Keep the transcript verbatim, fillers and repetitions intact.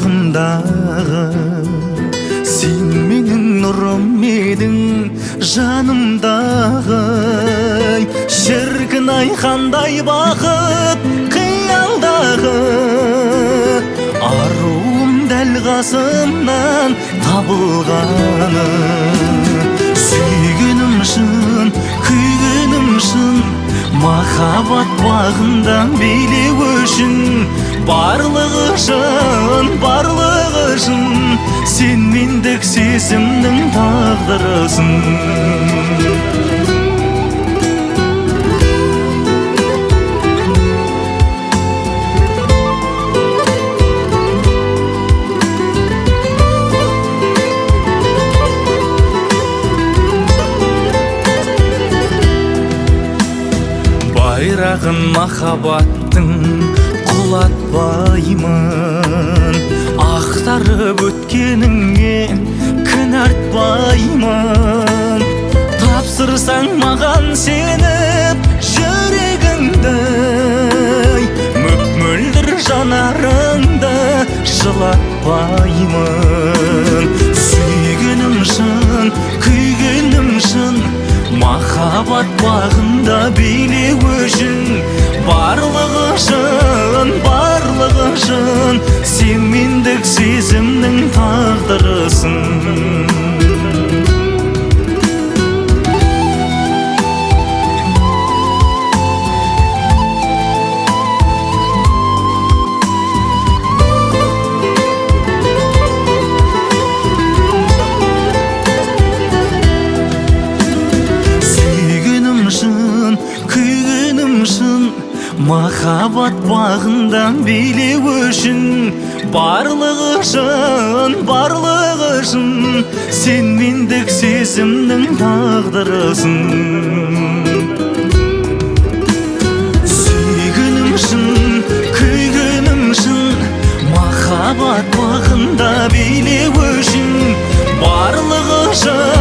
бағымдағы, сен менің нұрым едің жанымдағы. Шіркін-ай, қандай бақыт қиялдағы, аруым дәл қасымнан табылғаны. Сүйгенім шын, күйгенім шын, махаббат бағында билеу үшін. Барлығы шын, барлығы шын, сен мендік сезімнің тағдырысың. Байрағын махаббаттың құлатпаймын, ақтарып өткеніңе кін артпаймын. Тапсырсаң маған сеніп жүрегіңді, мөп-мөлдір жанарыңды жылатпаймын. Сүйгенім шын, күйгенім шын, махаббат бағында билеу үшін. Барлығы шын, барлығы шын, сен мендік сезімнің тағдырысың. Махаббат бағында билеу үшін. Барлығы шын, барлығы шын, сен мендік сезімнің тағдырысың. Сүйгенім шын, күйгенім шын, махаббат бағында билеу үшін. Барлығы шын,